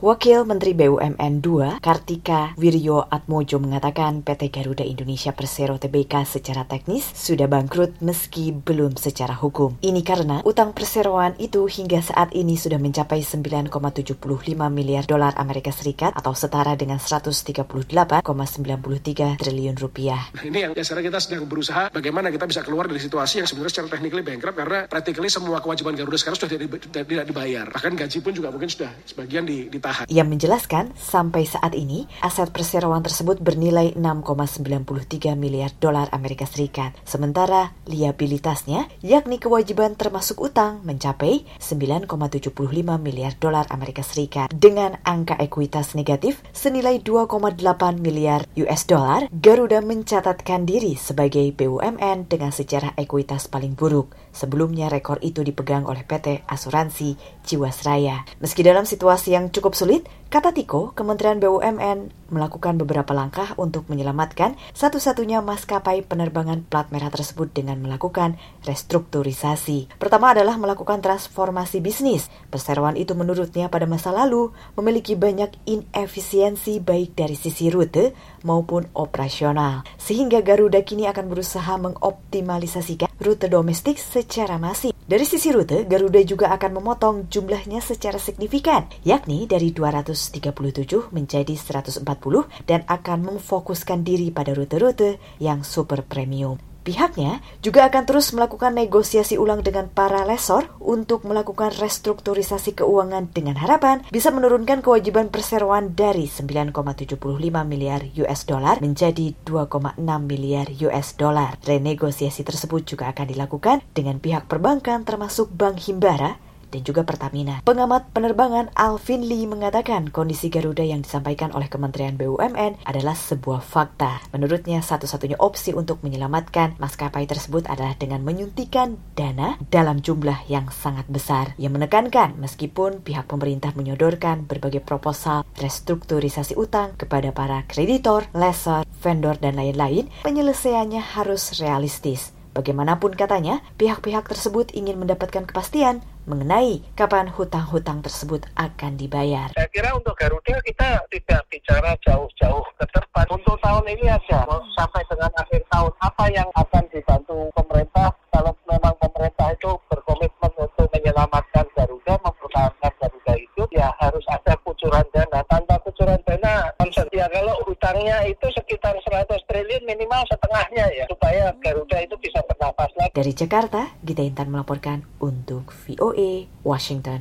Wakil Menteri BUMN II, Kartika Wirjoatmojo mengatakan PT Garuda Indonesia Persero Tbk secara teknis sudah bangkrut meski belum secara hukum. Ini karena utang perseroan itu hingga saat ini sudah mencapai 9,75 miliar dolar Amerika Serikat atau setara dengan 138,93 triliun rupiah. Nah, ini yang sekarang kita sedang berusaha bagaimana kita bisa keluar dari situasi yang sebenarnya secara technically bankrupt karena practically semua kewajiban Garuda sekarang sudah tidak dibayar. Bahkan gaji pun juga mungkin sudah sebagian ditahan. Ia menjelaskan, sampai saat ini, aset perseroan tersebut bernilai 6,93 miliar dolar Amerika Serikat. Sementara liabilitasnya, yakni kewajiban termasuk utang, mencapai 9,75 miliar dolar Amerika Serikat. Dengan angka ekuitas negatif senilai 2,8 miliar US dollar, Garuda mencatatkan diri sebagai BUMN dengan sejarah ekuitas paling buruk. Sebelumnya rekor itu dipegang oleh PT Asuransi Jiwasraya. Meski dalam situasi yang cukup sulit, kata Tiko, Kementerian BUMN melakukan beberapa langkah untuk menyelamatkan satu-satunya maskapai penerbangan plat merah tersebut dengan melakukan restrukturisasi. Pertama adalah melakukan transformasi bisnis. Perseroan itu menurutnya pada masa lalu memiliki banyak inefisiensi baik dari sisi rute maupun operasional. Sehingga Garuda kini akan berusaha mengoptimalisasikan rute domestik secara masif. Dari sisi rute, Garuda juga akan memotong jumlahnya secara signifikan, yakni dari 237 menjadi 140 dan akan memfokuskan diri pada rute-rute yang super premium. Pihaknya juga akan terus melakukan negosiasi ulang dengan para lessor untuk melakukan restrukturisasi keuangan dengan harapan bisa menurunkan kewajiban perseroan dari 9,75 miliar US dollar menjadi 2,6 miliar US dollar. Renegosiasi tersebut juga akan dilakukan dengan pihak perbankan termasuk Bank Himbara dan juga Pertamina. Pengamat penerbangan Alvin Lee mengatakan kondisi Garuda yang disampaikan oleh Kementerian BUMN adalah sebuah fakta. Menurutnya, satu-satunya opsi untuk menyelamatkan maskapai tersebut adalah dengan menyuntikkan dana dalam jumlah yang sangat besar. Ia menekankan meskipun pihak pemerintah menyodorkan berbagai proposal restrukturisasi utang kepada para kreditor, lessor, vendor, dan lain-lain, penyelesaiannya harus realistis. Bagaimanapun katanya, pihak-pihak tersebut ingin mendapatkan kepastian mengenai kapan hutang-hutang tersebut akan dibayar. Saya kira untuk Garuda kita tidak bicara jauh-jauh ke depan. Untuk tahun ini aja, sampai dengan akhir tahun, apa yang akan dibantu pemerintah kalau memang pemerintah itu berkomitmen untuk menyelamatkan Garuda, mempertahankan Garuda itu, ya harus ada kucuran dana. Tanpa kucuran dana, ya kalau hutangnya itu sekitar 100 triliun minimal setengahnya ya, supaya Garuda itu bisa bernapas lagi. Dari Jakarta, Gita Intan melaporkan untuk VOA Washington.